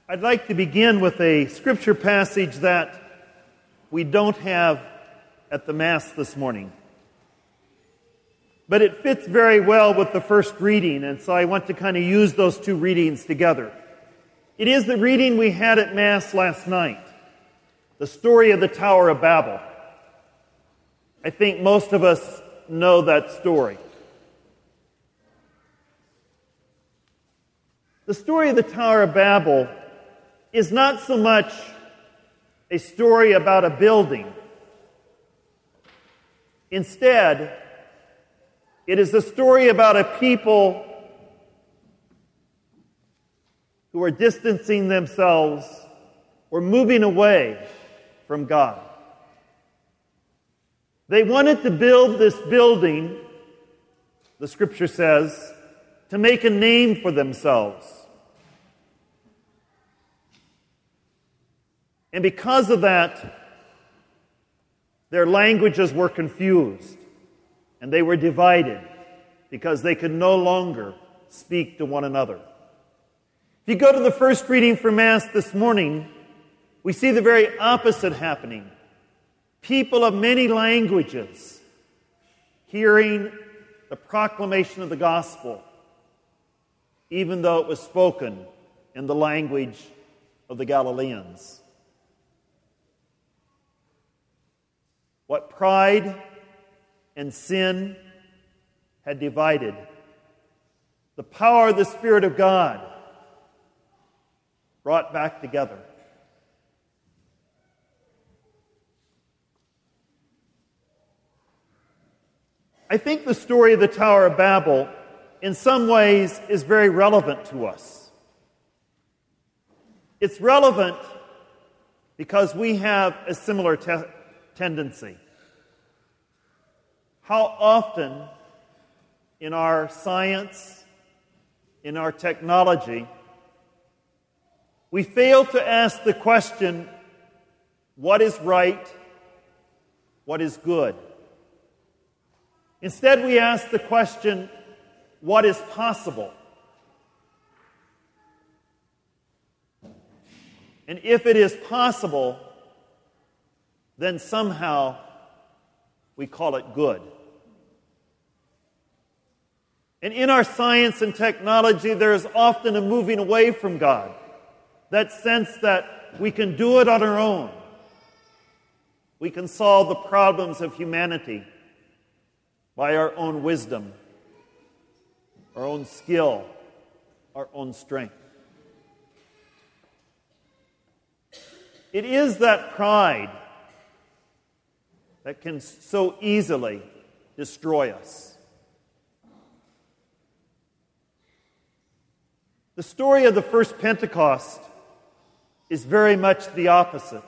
I'd like to begin with a scripture passage that we don't have at the Mass this morning. But it fits very well with the first reading, and so I want to kind of use those two readings together. It is the reading we had at Mass last night, the story of the Tower of Babel. I think most of us know that story. The story of the Tower of Babel is not so much a story about a building. Instead, it is a story about a people who are distancing themselves or moving away from God. They wanted to build this building, the scripture says, to make a name for themselves. And because of that, their languages were confused, and they were divided because they could no longer speak to one another. If you go to the first reading for Mass this morning, we see the very opposite happening. People of many languages hearing the proclamation of the gospel, even though it was spoken in the language of the Galileans. What pride and sin had divided, the power of the Spirit of God brought back together. I think the story of the Tower of Babel, in some ways, is very relevant to us. It's relevant because we have a similar tendency. How often in our science, in our technology, we fail to ask the question, what is right? What is good? Instead, we ask the question, what is possible? And if it is possible, then somehow we call it good. And in our science and technology, there is often a moving away from God. That sense that we can do it on our own. We can solve the problems of humanity by our own wisdom, our own skill, our own strength. It is that pride that can so easily destroy us. The story of the first Pentecost is very much the opposite.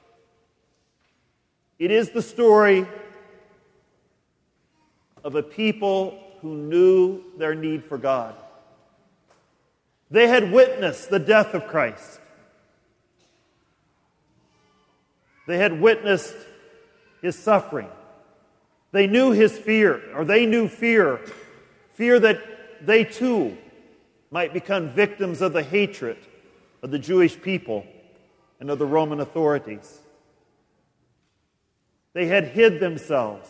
It is the story of a people who knew their need for God. They had witnessed the death of Christ. They had witnessed His suffering. They knew His fear, or they knew fear that they too might become victims of the hatred of the Jewish people and of the Roman authorities. They had hid themselves.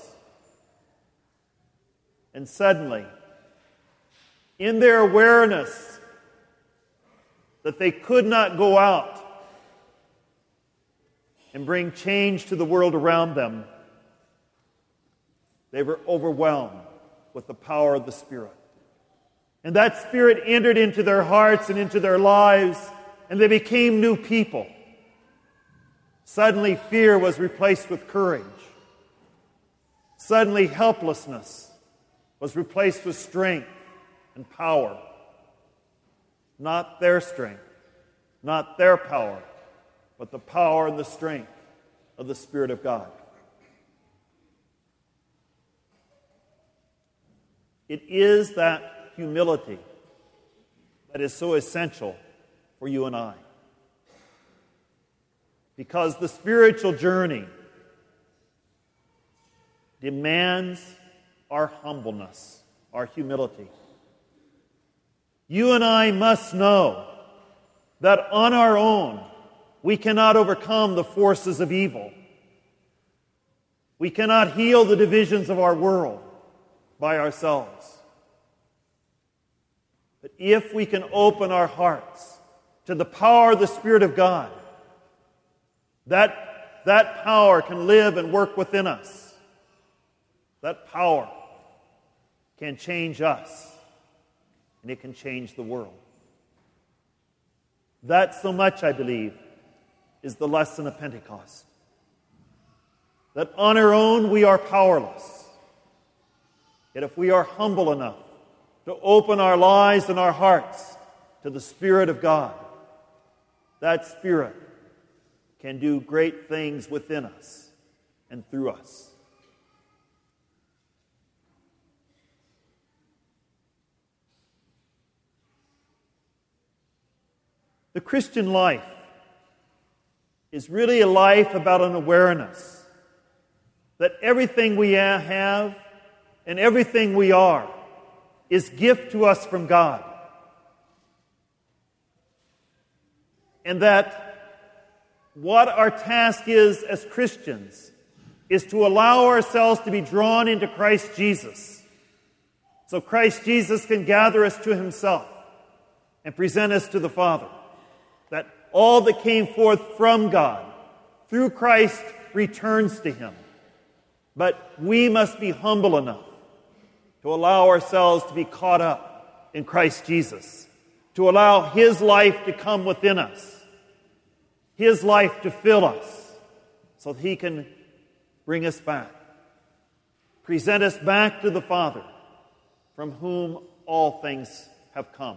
And suddenly, in their awareness that they could not go out and bring change to the world around them, they were overwhelmed with the power of the Spirit. And that Spirit entered into their hearts and into their lives, and they became new people. Suddenly, fear was replaced with courage. Suddenly, helplessness was replaced with strength and power. Not their strength, not their power, but the power and the strength of the Spirit of God. It is that humility that is so essential for you and I. Because the spiritual journey demands our humbleness, our humility. You and I must know that on our own we cannot overcome the forces of evil. We cannot heal the divisions of our world by ourselves. But if we can open our hearts to the power of the Spirit of God, that power can live and work within us. That power can change us, and it can change the world. That, so much, I believe, is the lesson of Pentecost. That on our own we are powerless. Yet if we are humble enough to open our lives and our hearts to the Spirit of God, that Spirit can do great things within us and through us. The Christian life is really a life about an awareness that everything we have and everything we are is gift to us from God. And that what our task is as Christians is to allow ourselves to be drawn into Christ Jesus. So Christ Jesus can gather us to himself and present us to the Father. That all that came forth from God through Christ returns to him. But we must be humble enough to allow ourselves to be caught up in Christ Jesus, to allow his life to come within us, his life to fill us, so that he can bring us back, present us back to the Father, from whom all things have come.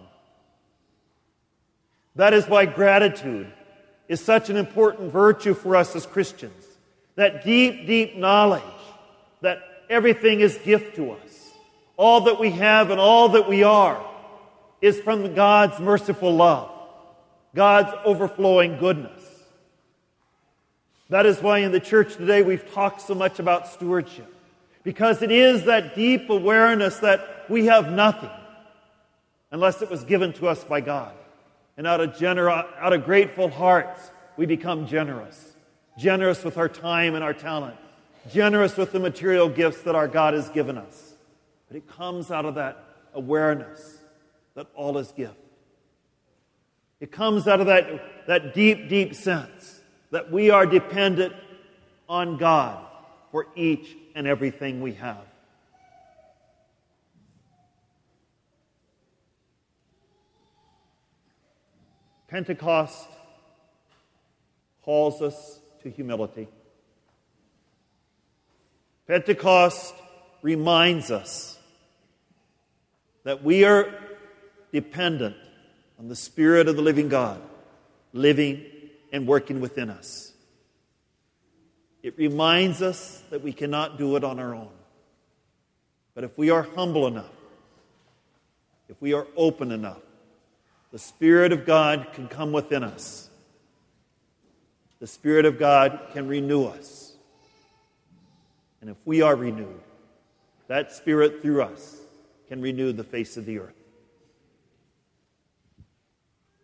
That is why gratitude is such an important virtue for us as Christians. That deep, deep knowledge that everything is gift to us. All that we have and all that we are is from God's merciful love, God's overflowing goodness. That is why in the church today we've talked so much about stewardship. Because it is that deep awareness that we have nothing unless it was given to us by God. And out of grateful hearts, we become generous. Generous with our time and our talent. Generous with the material gifts that our God has given us. But it comes out of that awareness that all is gift. It comes out of that deep, deep sense that we are dependent on God for each and everything we have. Pentecost calls us to humility. Pentecost reminds us that we are dependent on the Spirit of the living God, living and working within us. It reminds us that we cannot do it on our own. But if we are humble enough, if we are open enough, the Spirit of God can come within us. The Spirit of God can renew us. And if we are renewed, that Spirit through us can renew the face of the earth.